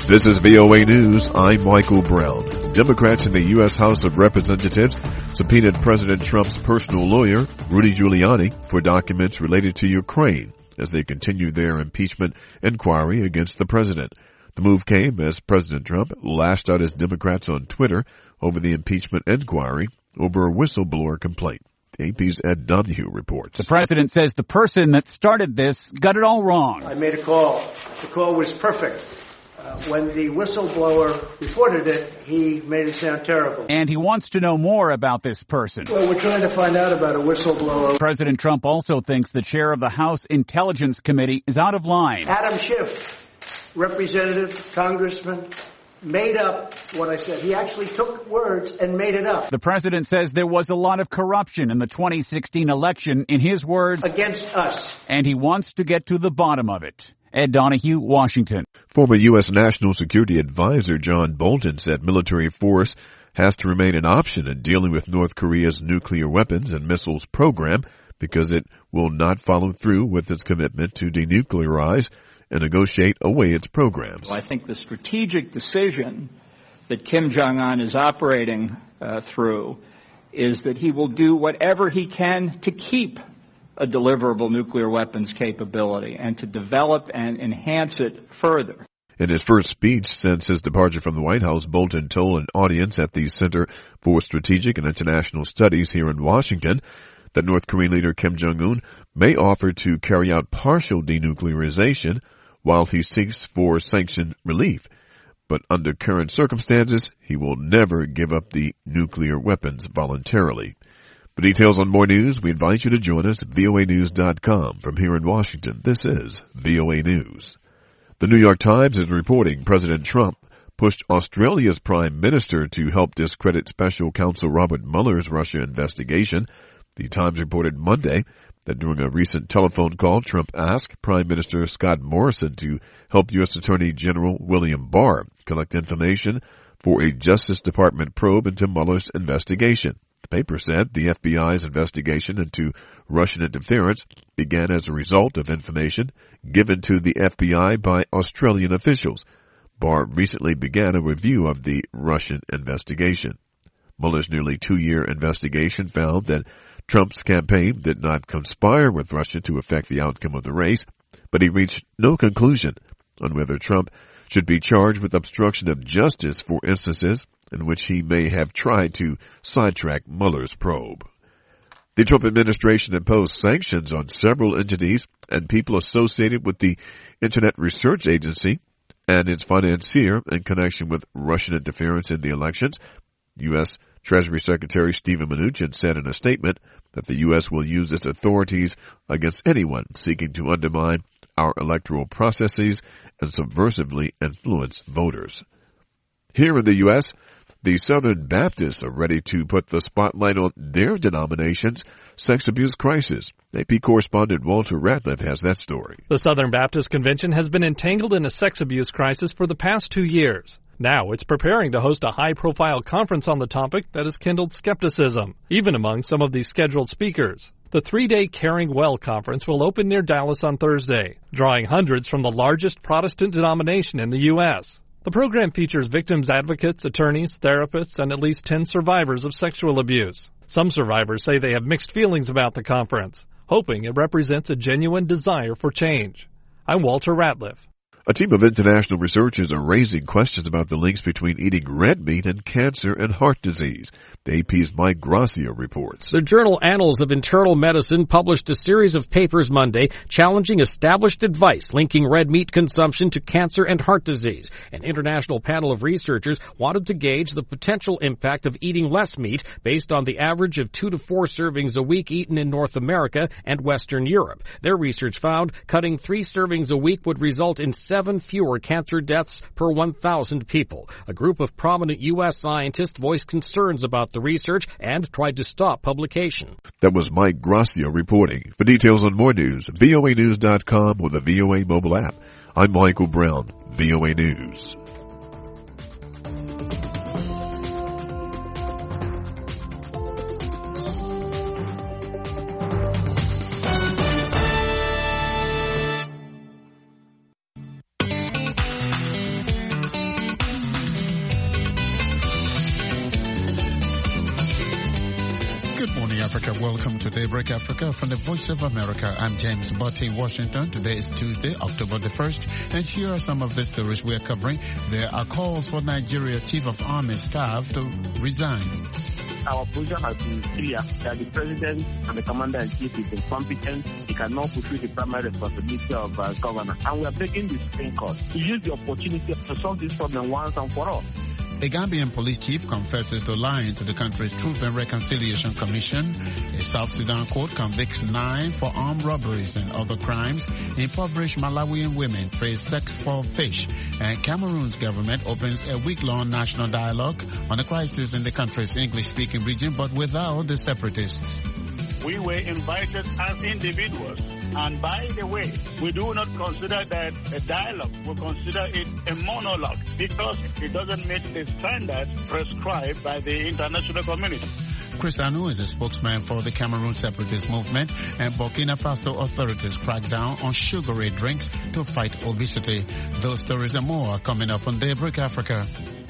This is VOA News. I'm Michael Brown. Democrats in the U.S. House of Representatives subpoenaed President Trump's personal lawyer, Rudy Giuliani, for documents related to Ukraine as they continue their impeachment inquiry against the president. The move came as President Trump lashed out his Democrats on Twitter over the impeachment inquiry over a whistleblower complaint. AP's Ed Donahue reports. The president says the person that started this got it all wrong. I made a call. The call was perfect. When the whistleblower reported it, he made it sound terrible. And he wants to know more about this person. Well, we're trying to find out about a whistleblower. President Trump also thinks the chair of the House Intelligence Committee is out of line. Adam Schiff, representative, congressman, made up what I said. He actually took words and made it up. The president says there was a lot of corruption in the 2016 election, in his words, against us. And he wants to get to the bottom of it. Ed Donahue, Washington. Former U.S. National Security Advisor John Bolton said military force has to remain an option in dealing with North Korea's nuclear weapons and missiles program because it will not follow through with its commitment to denuclearize and negotiate away its programs. I think the strategic decision that Kim Jong-un is operating through is that he will do whatever he can to keep a deliverable nuclear weapons capability and to develop and enhance it further. In his first speech since his departure from the White House, Bolton told an audience at the Center for Strategic and International Studies here in Washington that North Korean leader Kim Jong-un may offer to carry out partial denuclearization while he seeks for sanctioned relief. But under current circumstances, he will never give up the nuclear weapons voluntarily. For details on more news, we invite you to join us at voanews.com. From here in Washington, this is VOA News. The New York Times is reporting President Trump pushed Australia's Prime Minister to help discredit Special Counsel Robert Mueller's Russia investigation. The Times reported Monday that during a recent telephone call, Trump asked Prime Minister Scott Morrison to help U.S. Attorney General William Barr collect information for a Justice Department probe into Mueller's investigation. The paper said the FBI's investigation into Russian interference began as a result of information given to the FBI by Australian officials. Barr recently began a review of the Russian investigation. Mueller's nearly 2-year investigation found that Trump's campaign did not conspire with Russia to affect the outcome of the race, but he reached no conclusion on whether Trump should be charged with obstruction of justice for instances in which he may have tried to sidetrack Mueller's probe. The Trump administration imposed sanctions on several entities and people associated with the Internet Research Agency and its financier in connection with Russian interference in the elections. U.S. Treasury Secretary Steven Mnuchin said in a statement that the U.S. will use its authorities against anyone seeking to undermine our electoral processes and subversively influence voters. Here in the U.S., the Southern Baptists are ready to put the spotlight on their denomination's sex abuse crisis. AP correspondent Walter Ratliff has that story. The Southern Baptist Convention has been entangled in a sex abuse crisis for the past 2 years. Now it's preparing to host a high-profile conference on the topic that has kindled skepticism, even among some of the scheduled speakers. The 3-day Caring Well conference will open near Dallas on Thursday, drawing hundreds from the largest Protestant denomination in the U.S. The program features victims advocates, attorneys, therapists, and at least 10 survivors of sexual abuse. Some survivors say they have mixed feelings about the conference, hoping it represents a genuine desire for change. I'm Walter Ratliff. A team of international researchers are raising questions about the links between eating red meat and cancer and heart disease. The AP's Mike Gracia reports. The journal Annals of Internal Medicine published a series of papers Monday challenging established advice linking red meat consumption to cancer and heart disease. An international panel of researchers wanted to gauge the potential impact of eating less meat based on the average of 2 to 4 servings a week eaten in North America and Western Europe. Their research found cutting 3 servings a week would result in 7 fewer cancer deaths per 1,000 people. A group of prominent U.S. scientists voiced concerns about the research and tried to stop publication. That was Mike Gracia reporting. For details on more news, voanews.com or the VOA mobile app. I'm Michael Brown, VOA News. morning, Africa. Welcome to Daybreak Africa from the Voice of America. I'm James Botti in Washington. Today is Tuesday, October the 1st, and here are some of the stories we're covering. There are calls for Nigeria Chief of Army Staff to resign. Our position has been clear that the President and the Commander-in-Chief is incompetent. He cannot fulfill the primary responsibility of governor. And we are begging the Supreme Court to use the opportunity to solve this problem once and for all. A Gambian police chief confesses to lying to the country's Truth and Reconciliation Commission. A South Sudan court convicts 9 for armed robberies and other crimes. Impoverished Malawian women trade sex for fish. And Cameroon's government opens a week-long national dialogue on the crisis in the country's English-speaking region, but without the separatists. We were invited as individuals. And by the way, we do not consider that a dialogue. We consider it a monologue because it doesn't meet the standards prescribed by the international community. Chris Anu is a spokesman for the Cameroon separatist movement, and Burkina Faso authorities crack down on sugary drinks to fight obesity. Those stories and more are coming up on Daybreak Africa.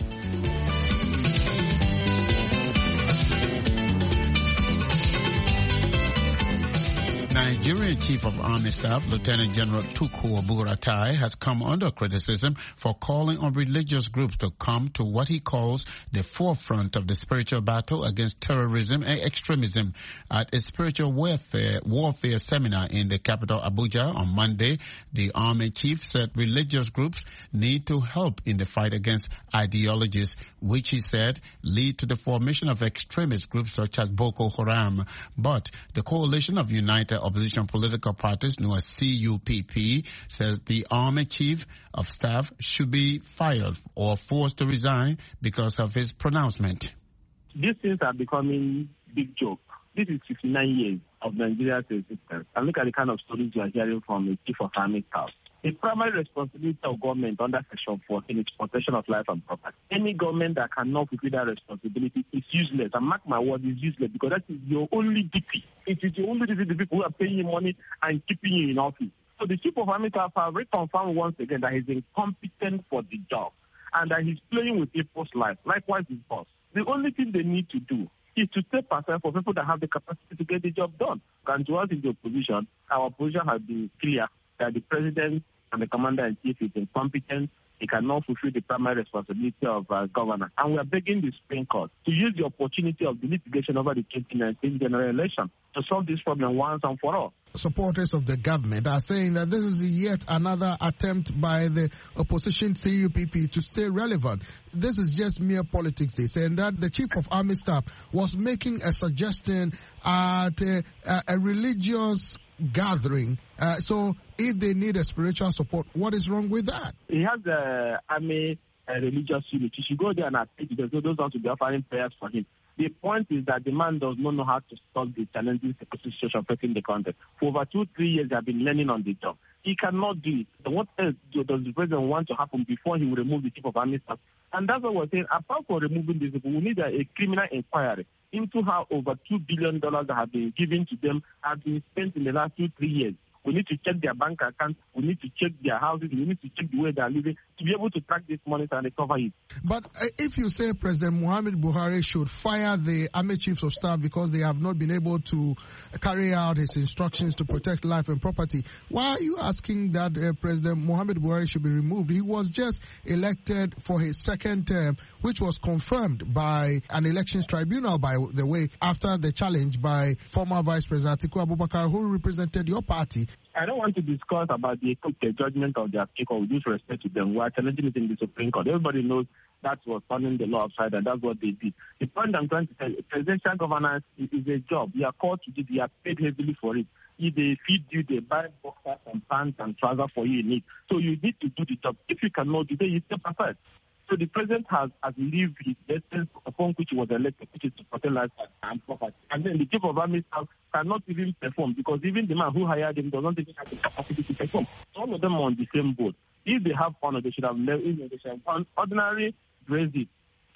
Nigerian Chief of Army Staff, Lieutenant General Tukur Buratai, has come under criticism for calling on religious groups to come to what he calls the forefront of the spiritual battle against terrorism and extremism. At a spiritual warfare seminar in the capital Abuja on Monday, the Army Chief said religious groups need to help in the fight against ideologies, which he said lead to the formation of extremist groups such as Boko Haram. But the Coalition of United Opposition Political Parties, known as CUPP, says the Army Chief of Staff should be fired or forced to resign because of his pronouncement. These things are becoming big joke. This is 59 years of Nigeria's existence. And look at the kind of stories you are hearing from the Chief of Army Staff. The primary responsibility of government under Section 14 is protection of life and property. Any government that cannot fulfill that responsibility is useless. And mark my word, is useless because that is your only duty. It is your only duty, the people who are paying you money and keeping you in office. So the Chief of Army Staff has reconfirmed once again that he's incompetent for the job and that he's playing with people's lives. Likewise, his boss. The only thing they need to do is to step aside for people that have the capacity to get the job done. And to us in the opposition, our position has been clear that the President and the Commander-in-Chief is incompetent. He cannot fulfill the primary responsibility of governor. And we are begging the Supreme Court to use the opportunity of the litigation over the 2019 general election to solve this problem once and for all. Supporters of the government are saying that this is yet another attempt by the opposition CUPP to stay relevant. This is just mere politics, they say, and that the Chief of Army Staff was making a suggestion at a religious gathering. So if they need a spiritual support, what is wrong with that? He has the army religious unit. He should go there and assist because those want to be offering prayers for him. The point is that the man does not know how to solve the challenging situation facing the country. For over 2-3 years, they have been learning on the job. He cannot do it. So what else does the president want to happen before he will remove the Chief of Army Staff? And that's what we're saying. Apart from removing these people, we need a criminal inquiry into how over $2 billion that have been given to them have been spent in the last 2-3 years. We need to check their bank accounts. We need to check their houses. We need to check the way they are living to be able to track this money and recover it. But if you say President Muhammad Buhari should fire the Army Chiefs of Staff because they have not been able to carry out his instructions to protect life and property, why are you asking that President Muhammad Buhari should be removed? He was just elected for his second term, which was confirmed by an elections tribunal, by the way, after the challenge by former Vice President Atiku Abubakar, who represented your party. I don't want to discuss about the judgment of the Atiku with due respect to them. We are challenging it in the Supreme Court. Everybody knows that was turning the law upside down. That's what they did. The point I'm trying to say, presidential governance is a job. You are called to do it. You are paid heavily for it. If they feed you, they buy boxers and pants and trousers for you in it. So you need to do the job. If you cannot do that, you step aside. So the president has lived his essence upon which he was elected, which is to protect life and property. And then the Chief of Army Staff cannot even perform because even the man who hired him does not even have the capacity to perform. So all of them are on the same boat. If they have honor, they should have ordinary Brexit.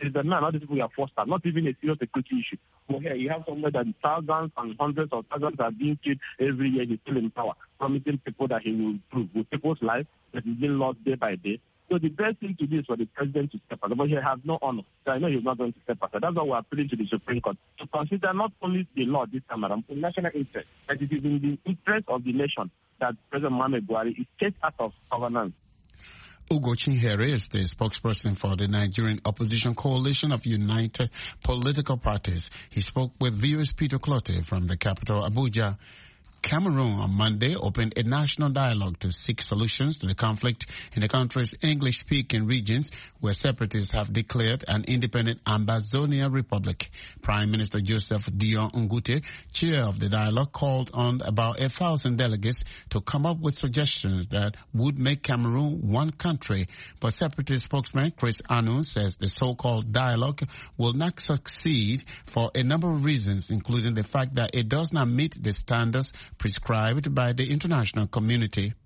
It's the man, other people are forced out, not even a serious security issue. But here you have somewhere that thousands and hundreds of thousands are being killed every year. He's still in power, promising people that he will improve with people's lives that is being lost day by day. So the best thing to do is for the president to step aside, but he has no honor. So I know he's not going to step aside. That's why we're appealing to the Supreme Court to consider not only the law this time around, but national interest, that it is in the interest of the nation that President Muhammad Buhari is kicked out of governance. Ugo Chinyere is the spokesperson for the Nigerian Opposition Coalition of United Political Parties. He spoke with viewers Peter Clotte from the capital, Abuja. Cameroon on Monday opened a national dialogue to seek solutions to the conflict in the country's English-speaking regions where separatists have declared an independent Ambazonia Republic. Prime Minister Joseph Dion Ngute, chair of the dialogue, called on about 1,000 delegates to come up with suggestions that would make Cameroon one country. But separatist spokesman Chris Anu says the so-called dialogue will not succeed for a number of reasons, including the fact that it does not meet the standards prescribed by the international community.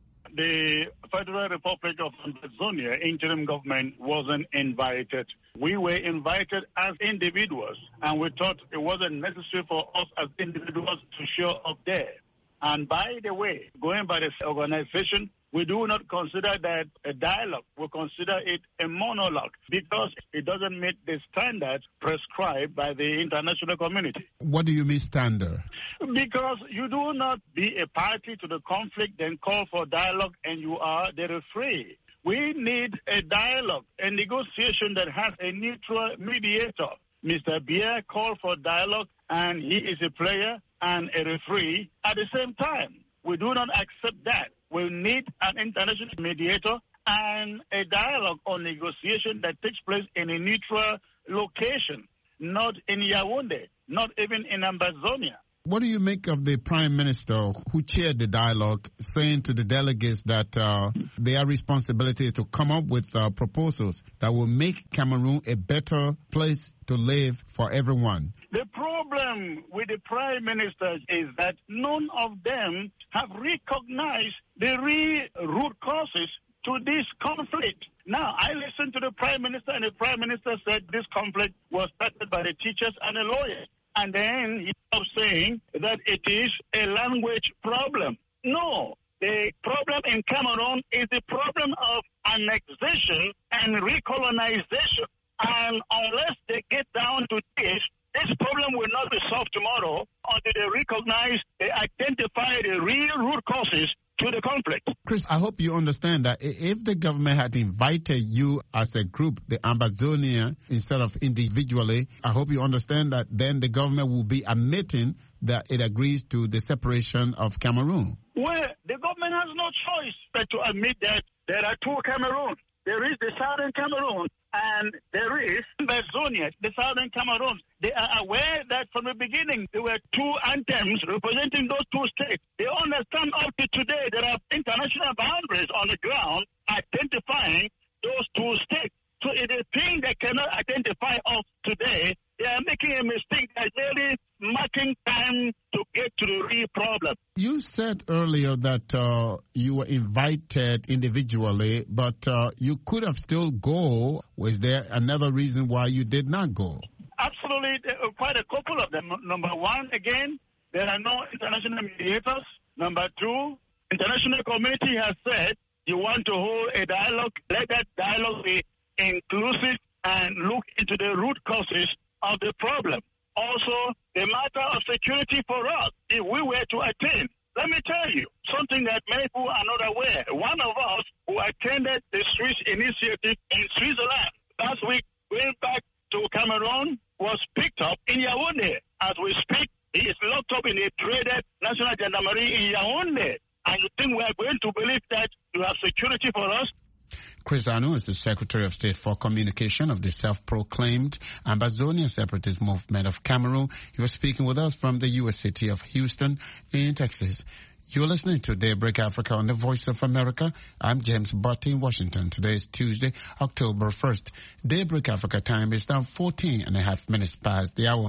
The Federal Republic of Ambazonia interim government wasn't invited. We were invited as individuals, and we thought it wasn't necessary for us as individuals to show up there. And by the way, going by this organization, we do not consider that a dialogue. We consider it a monologue because it doesn't meet the standards prescribed by the international community. What do you mean standard? Because you do not be a party to the conflict, then call for dialogue, and you are the referee. We need a dialogue, a negotiation that has a neutral mediator. Mr. Biya called for dialogue, and he is a player and a referee at the same time. We do not accept that. We need an international mediator and a dialogue or negotiation that takes place in a neutral location, not in Yaoundé, not even in Ambazonia. What do you make of the Prime Minister who chaired the dialogue saying to the delegates that their responsibility is to come up with proposals that will make Cameroon a better place to live for everyone? The problem with the Prime Minister is that none of them have recognized the real root causes to this conflict. Now, I listened to the Prime Minister, and the Prime Minister said this conflict was started by the teachers and the lawyers. And then he stopped saying that it is a language problem. No, the problem in Cameroon is the problem of annexation and recolonization. And unless they get down to this problem will not be solved tomorrow until they recognize, they identify the real root causes to the conflict. Chris, I hope you understand that if the government had invited you as a group, the Ambazonia, instead of individually, I hope you understand that then the government will be admitting that it agrees to the separation of Cameroon. Well, the government has no choice but to admit that there are two Cameroons. There is the southern Cameroon and there is Ambazonia, the southern Cameroon. They are aware that from the beginning there were two anthems representing those two states. They understand up to today there are international boundaries on the ground identifying those two states. So if they think they cannot identify us today, they are making a mistake. They're really marking time to get to the real problem. You said earlier that you were invited individually, but you could have still go. Was there another reason why you did not go? Absolutely, quite a couple of them. Number one, again, there are no international mediators. Number two, international community has said you want to hold a dialogue. Let that dialogue be inclusive and look into the root causes of the problem. Also, the matter of security for us, if we were to attend, let me tell you something that many people are not aware. One of us who attended the Swiss initiative in Switzerland last week, going back to Cameroon, was picked up in Yaoundé. As we speak, he is locked up in a traded National Gendarmerie in Yaoundé. And you think we are going to believe that you have security for us? Chris Anu is the Secretary of State for Communication of the self-proclaimed Ambazonia Separatist Movement of Cameroon. He was speaking with us from the U.S. city of Houston in Texas. You're listening to Daybreak Africa on the Voice of America. I'm James Butt in Washington. Today is Tuesday, October 1st. Daybreak Africa time is now 14 and a half minutes past the hour.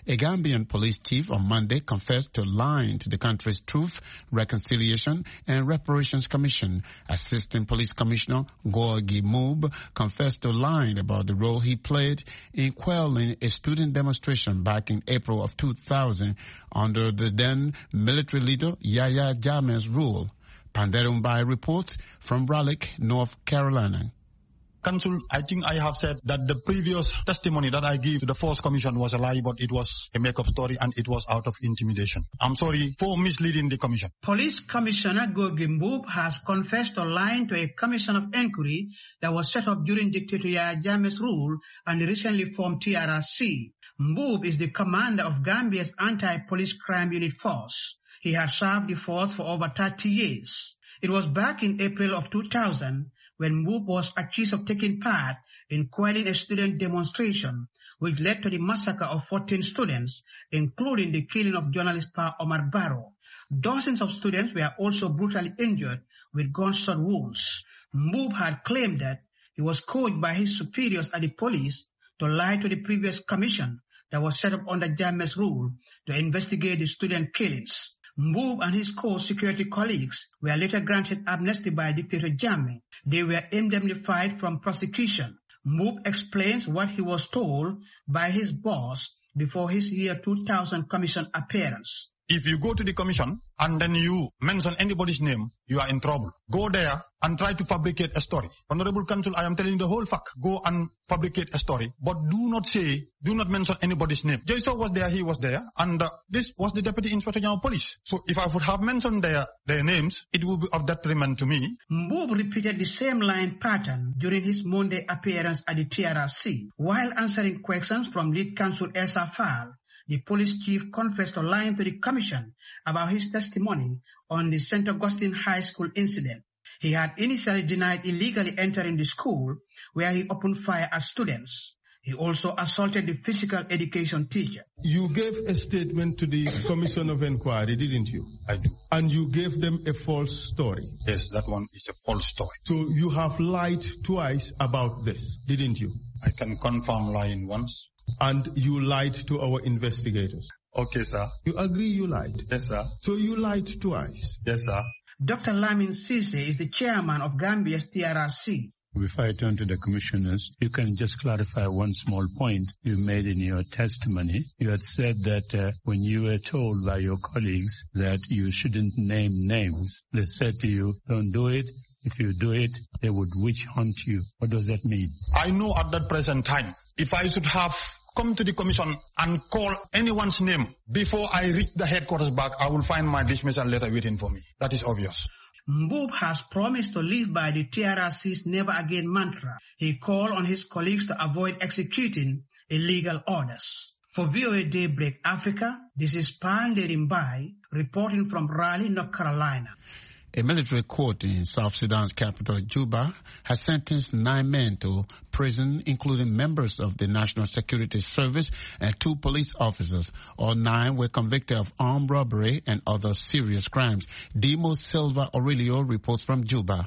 A Gambian police chief on Monday confessed to lying to the country's Truth, Reconciliation and Reparations Commission. Assistant Police Commissioner Gorgie Moob confessed to lying about the role he played in quelling a student demonstration back in April of 2000 under the then military leader Yahya Jammeh's rule. Panderumbai reports from Raleigh, North Carolina. Council, I think I have said that the previous testimony that I gave to the Force Commission was a lie, but it was a make-up story and it was out of intimidation. I'm sorry for misleading the Commission. Police Commissioner Gorgie Moob has confessed to lying to a commission of inquiry that was set up during Dictator Yahya Jammeh's rule and the recently formed TRRC. Moob is the commander of Gambia's anti-police crime unit force. He had served the force for over 30 years. It was back in April of 2000 when Moob was accused of taking part in quelling a student demonstration, which led to the massacre of 14 students, including the killing of journalist Pa Omar Barrow. Dozens of students were also brutally injured with gunshot wounds. Moob had claimed that he was coached by his superiors at the police to lie to the previous commission that was set up under Jammeh's rule to investigate the student killings. Moob and his co-security colleagues were later granted amnesty by Dictator Jammeh. They were indemnified from prosecution. Moob explains what he was told by his boss before his year 2000 commission appearance. If you go to the commission and then you mention anybody's name, you are in trouble. Go there and try to fabricate a story. Honorable Council, I am telling you the whole fact. Go and fabricate a story, but do not mention anybody's name. Jason was there, he was there, and this was the Deputy Inspector General of Police. So if I would have mentioned their names, it would be of detriment to me. Moob repeated the same line pattern during his Monday appearance at the TRRC. While answering questions from lead counsel Elsa Fall, the police chief confessed to lying to the commission about his testimony on the St. Augustine High School incident. He had initially denied illegally entering the school where he opened fire at students. He also assaulted the physical education teacher. You gave a statement to the Commission of Inquiry, didn't you? I do. And you gave them a false story. Yes, that one is a false story. So you have lied twice about this, didn't you? I can confirm lying once. And you lied to our investigators. Okay, sir. You agree you lied? Yes, sir. So you lied twice? Yes, sir. Dr. Lamin Sise is the chairman of Gambia's TRRC. Before I turn to the commissioners, you can just clarify one small point you made in your testimony. You had said that when you were told by your colleagues that you shouldn't name names, they said to you, don't do it. If you do it, they would witch hunt you. What does that mean? I know at that present time, if I should have come to the commission and call anyone's name before I reach the headquarters back, I will find my dismissal letter waiting for me. That is obvious. Moob has promised to live by the TRRC's Never Again mantra. He called on his colleagues to avoid executing illegal orders. For VOA Daybreak Africa, this is Panderimbai reporting from Raleigh, North Carolina. A military court in South Sudan's capital, Juba, has sentenced 9 men to prison, including members of the National Security Service and 2 police officers. All 9 were convicted of armed robbery and other serious crimes. Demo Silva Aurelio reports from Juba.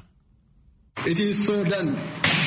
It is so done.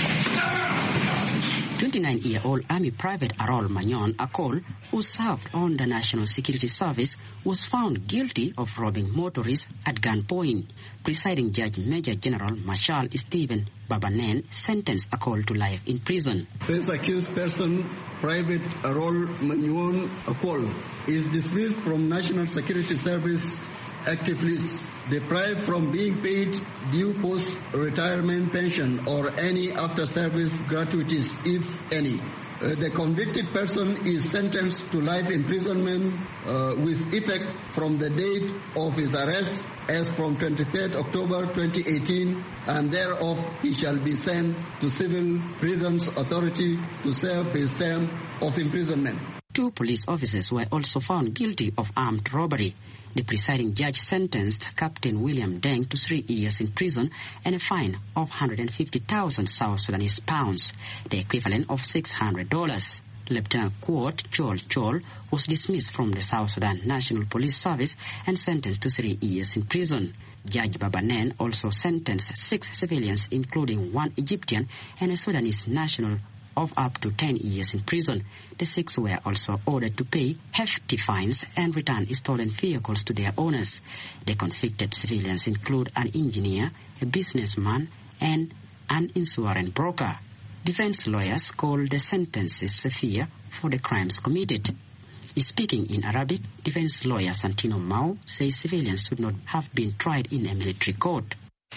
29-year-old Army Private Arol Magnon Akol, who served on the National Security Service, was found guilty of robbing motorists at gunpoint. Presiding Judge Major General Marshal Stephen Babanen sentenced Akol to life in prison. This accused person, Private Arol Magnon Akol, is dismissed from National Security Service active list, deprived from being paid due post-retirement pension or any after-service gratuities, if any. The convicted person is sentenced to life imprisonment with effect from the date of his arrest as from 23rd October 2018, and thereof he shall be sent to Civil Prisons Authority to serve his term of imprisonment. 2 police officers were also found guilty of armed robbery. The presiding judge sentenced Captain William Deng to 3 years in prison and a fine of 150,000 South Sudanese pounds, the equivalent of $600. Lieutenant Quote Chol Chol was dismissed from the South Sudan National Police Service and sentenced to 3 years in prison. Judge Babanen also sentenced 6 civilians, including 1 Egyptian and a Sudanese national, of up to 10 years in prison. The 6 were also ordered to pay hefty fines and return stolen vehicles to their owners. The convicted civilians include an engineer, a businessman, and an insurance broker. Defense lawyers call the sentences severe for the crimes committed. Speaking in Arabic, defense lawyer Santino Mau says civilians should not have been tried in a military court.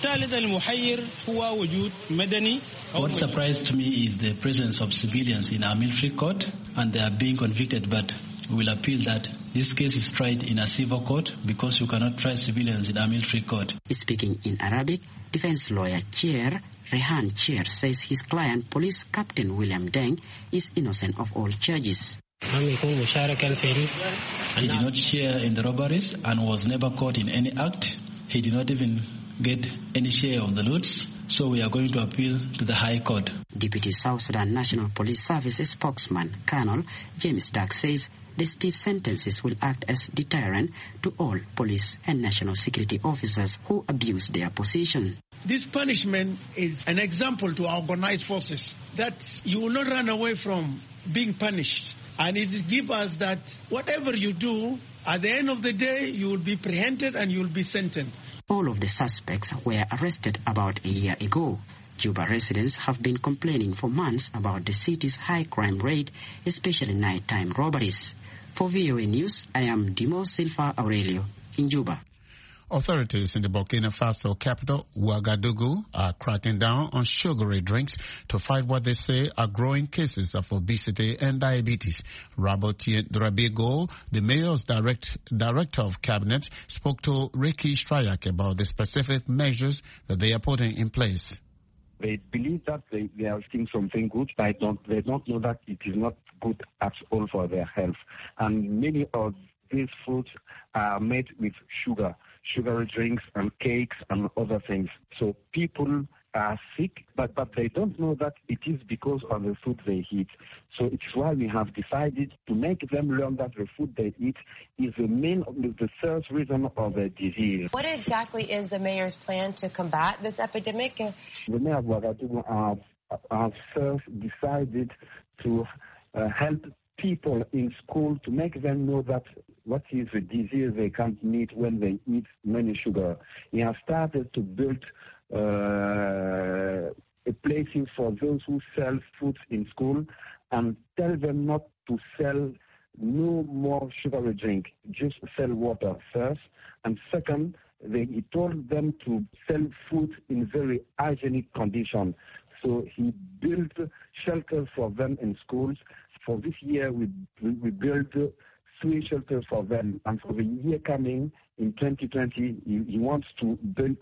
What surprised me is the presence of civilians in our military court, and they are being convicted, but we will appeal that this case is tried in a civil court because you cannot try civilians in a military court. Speaking in Arabic, defense lawyer Chair Rehan Chair says his client, Police Captain William Deng, is innocent of all charges. He did not share in the robberies and was never caught in any act. He did not even get any share of the loots, so we are going to appeal to the High Court. Deputy South Sudan National Police Service spokesman Colonel James Duck says the stiff sentences will act as deterrent to all police and national security officers who abuse their position. This punishment is an example to organized forces that you will not run away from being punished. And it gives us that whatever you do, at the end of the day, you will be preempted and you will be sentenced. All of the suspects were arrested about a year ago. Juba residents have been complaining for months about the city's high crime rate, especially nighttime robberies. For VOA News, I am Dimo Silva Aurelio in Juba. Authorities in the Burkina Faso capital, Ouagadougou, are cracking down on sugary drinks to fight what they say are growing cases of obesity and diabetes. Rabotien Drabigo, the mayor's director of cabinet, spoke to Ricky Strayak about the specific measures that they are putting in place. They believe that they are eating something good, but they don't know that it is not good at all for their health. And many of these foods are made with sugary drinks and cakes and other things. So people are sick, but they don't know that it is because of the food they eat. So it's why we have decided to make them learn that the food they eat is the first reason of the disease. What exactly is the mayor's plan to combat this epidemic? The mayor of Ouagadougou have first decided to help people in school to make them know that what is the disease they can't meet when they eat many sugar. He has started to build a places for those who sell food in school and tell them not to sell no more sugary drink, just sell water first. And second, he told them to sell food in very hygienic condition. So he built shelters for them in schools. For this year, we built 3 shelters for them, and for the year coming in 2020, he wants to build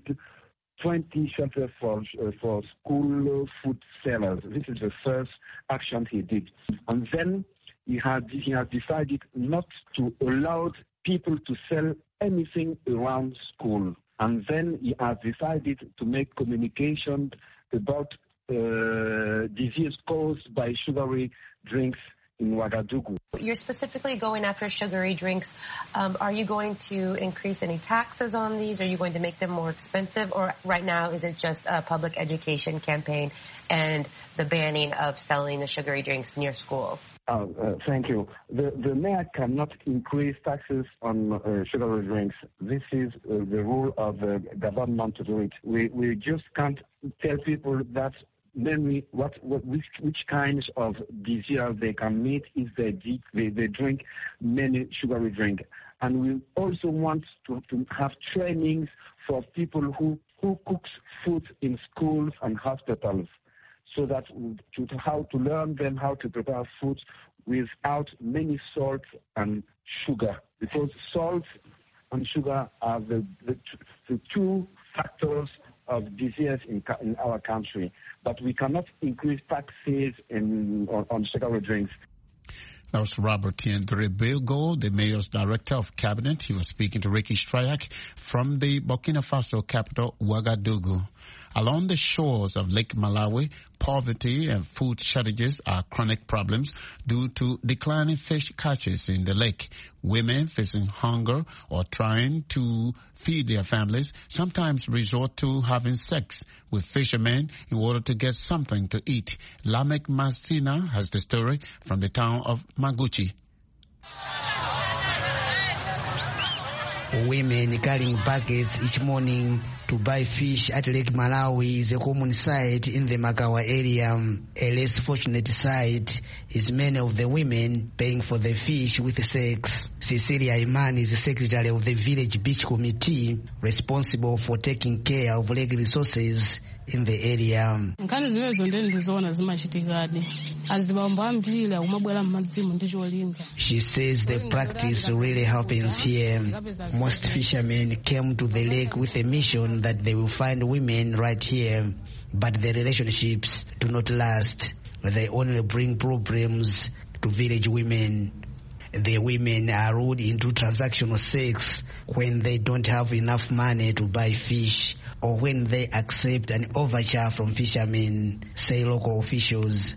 20 shelters for school food sellers. This is the first action he did, and then he has decided not to allow people to sell anything around school, and then he has decided to make communication about disease caused by sugary drinks in Ouagadougou. You're specifically going after sugary drinks. Are you going to increase any taxes on these? Are you going to make them more expensive? Or right now, is it just a public education campaign and the banning of selling the sugary drinks near schools? Thank you. The mayor cannot increase taxes on sugary drinks. This is the rule of the government to do it. We just can't tell people that mainly which kinds of disease they can meet if they drink many sugary drink. And we also want to have trainings for people who cooks food in schools and hospitals, so that how to learn them how to prepare food without many salt and sugar, because salt and sugar are the 2 factors of disease in our country, but we cannot increase taxes on sugary drinks. That was Robert Tiendrebego, the mayor's director of cabinet. He was speaking to Ricky Strayak from the Burkina Faso capital, Ouagadougou. Along the shores of Lake Malawi, poverty and food shortages are chronic problems due to declining fish catches in the lake. Women facing hunger or trying to feed their families sometimes resort to having sex with fishermen in order to get something to eat. Lamek Masina has the story from the town of Maguchi. Women carrying buckets each morning to buy fish at Lake Malawi is a common sight in the Makawa area. A less fortunate sight is many of the women paying for the fish with sex. Cecilia Iman is the secretary of the village beach committee responsible for taking care of lake resources in the area. She says the practice really happens here. Most fishermen came to the lake with a mission that they will find women right here, but the relationships do not last. They only bring problems to village women. The women are lured into transactional sex when they don't have enough money to buy fish, or when they accept an overture from fishermen, say local officials.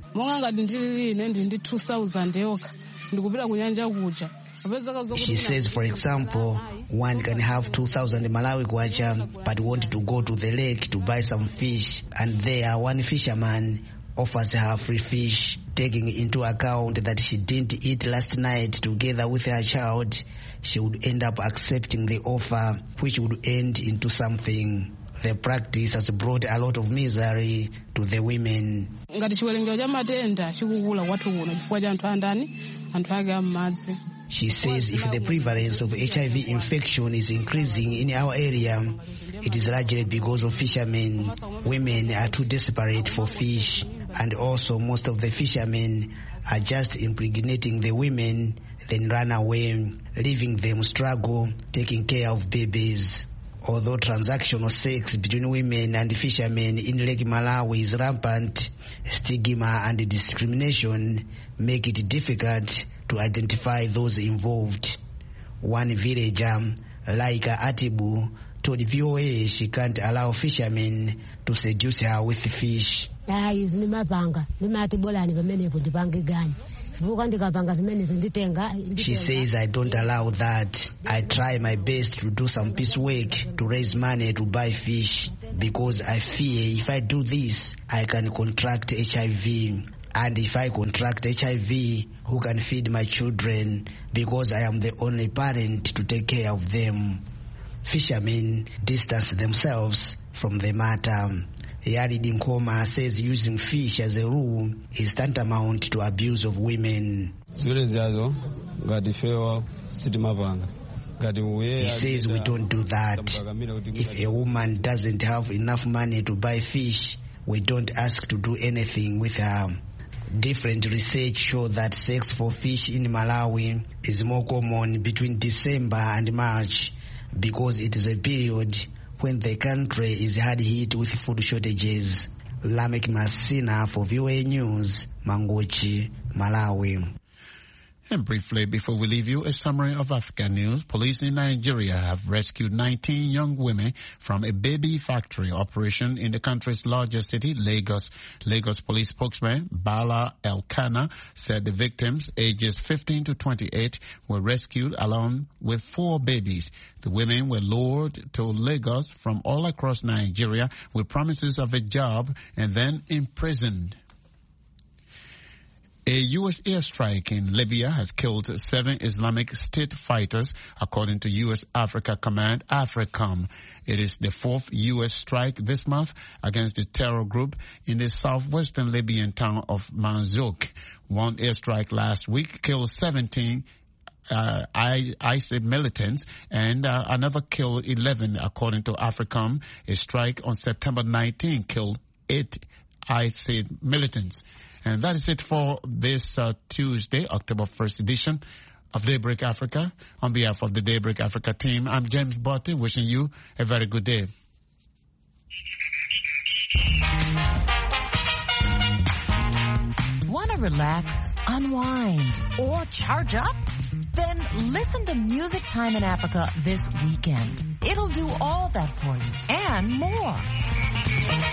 She says, for example, one can have 2,000 Malawi kwacha but want to go to the lake to buy some fish, and there one fisherman offers her free fish, taking into account that she didn't eat last night together with her child. She would end up accepting the offer, which would end into something. The practice has brought a lot of misery to the women. She says if the prevalence of HIV infection is increasing in our area, it is largely because of fishermen. Women are too desperate for fish, and also most of the fishermen are just impregnating the women, then run away, leaving them struggle taking care of babies. Although transactional sex between women and fishermen in Lake Malawi is rampant, stigma and discrimination make it difficult to identify those involved. One villager, Laika Atibu, told VOA she can't allow fishermen to seduce her with fish. She says, I don't allow that. I try my best to do some piecework to raise money to buy fish, because I fear if I do this, I can contract HIV. And if I contract HIV, who can feed my children, because I am the only parent to take care of them. Fishermen distance themselves from the matter. Yari Dinkoma says using fish as a rule is tantamount to abuse of women. He says we don't do that. If a woman doesn't have enough money to buy fish, we don't ask to do anything with her. Different research show that sex for fish in Malawi is more common between December and March, because it is a period when the country is hard hit with food shortages. Lamek Masina for VOA News, Mangochi, Malawi. And briefly, before we leave you, a summary of African news. Police in Nigeria have rescued 19 young women from a baby factory operation in the country's largest city, Lagos. Lagos police spokesman Bala Elkanah said the victims, ages 15 to 28, were rescued along with 4 babies. The women were lured to Lagos from all across Nigeria with promises of a job and then imprisoned. A U.S. airstrike in Libya has killed 7 Islamic State fighters, according to U.S. Africa Command, AFRICOM. It is the 4th U.S. strike this month against the terror group in the southwestern Libyan town of Manzouk. One airstrike last week killed 17 ISIL militants, and another killed 11, according to AFRICOM. A strike on September 19 killed 8 ISIL militants. And that is it for this Tuesday, October 1st edition of Daybreak Africa. On behalf of the Daybreak Africa team, I'm James Botti, wishing you a very good day. Want to relax, unwind, or charge up? Then listen to Music Time in Africa this weekend. It'll do all that for you and more.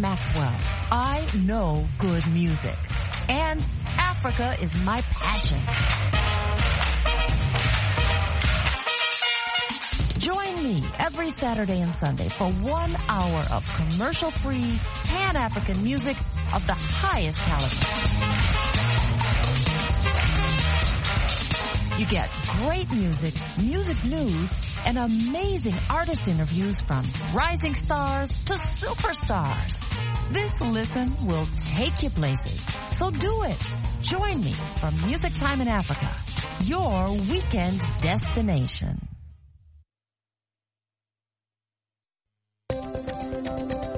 Maxwell. I know good music. And Africa is my passion. Join me every Saturday and Sunday for 1 hour of commercial-free, Pan-African music of the highest caliber. You get great music, music news, and amazing artist interviews from rising stars to superstars. This listen will take you places. So do it. Join me for Music Time in Africa, your weekend destination.